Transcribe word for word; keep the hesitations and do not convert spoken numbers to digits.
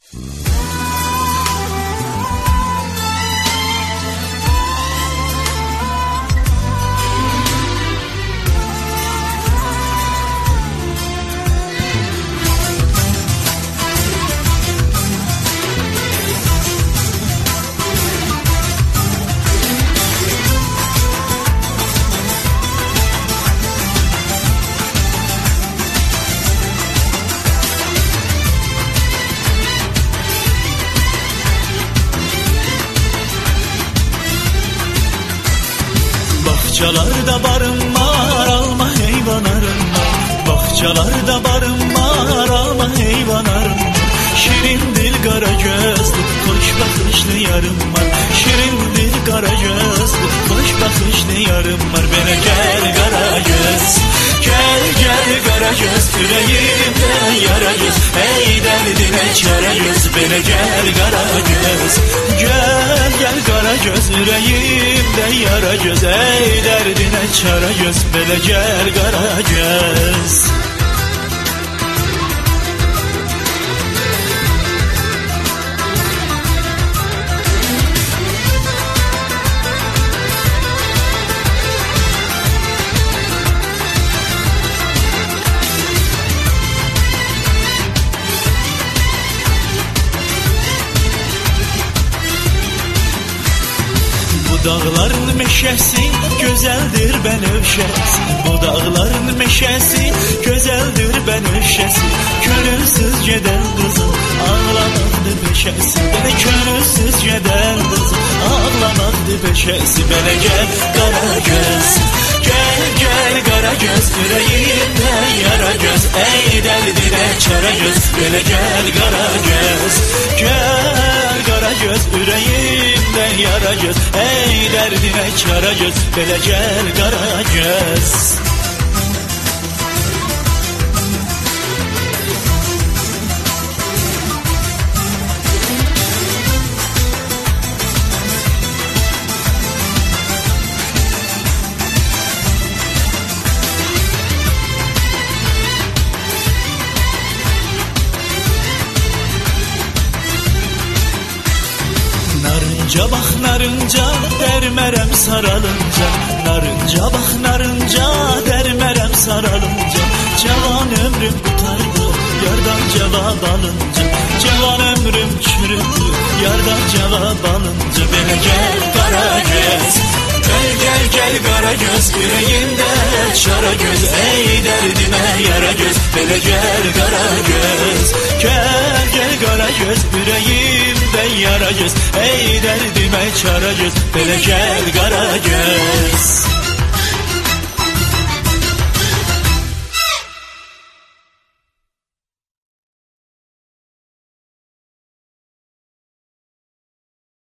Bahçalarda barım var, alma heyvan arınma. Bahçalarda barım var, alma heyvan arınma. Şirin dil kara gözlü, hoş bakışlı yarım var. Şirin dil kara gözlü, hoş bakışlı yarım var. Bana gel kara göz, gel gel kara göz. Yüreğimde yara göz, ey derdine çare göz. Bana gel kara göz, gel gel kara göz. Yüreğimde yara göz, ey derdine çare göz. Bana gel kara göz. Bu dağların meşesi güzeldir benövşesi. Bu dağların meşesi güzeldir benövşesi. Könülsüz geden kızım ağlamaktır peşesi. Bana könülsüz geden kızım ağlamaktır peşesi. Bana gel kara göz, gel gel kara göz. Yüreğimde yara göz, ey derdine çare göz. Bana gel kara göz, gel kara göz. Yüreğimde yara göz, ey derdine çare göz. Bana gel kara göz. Narınca bak narınca, dermerem saralınca. Narınca bak narınca, dermerem saralınca. Cavan ömrüm kurtardı, yardan cevap alınca. Cavan ömrüm çürüdü, yardan cevap alınca. Bana gel kara göz, gel gel gel kara göz. Yüreğimde çara göz, ey derdime yara göz. Bana gel kara göz, gel gel kara göz. Yüreğimde yara göz, ey derdime çare göz. Bana gel kara göz.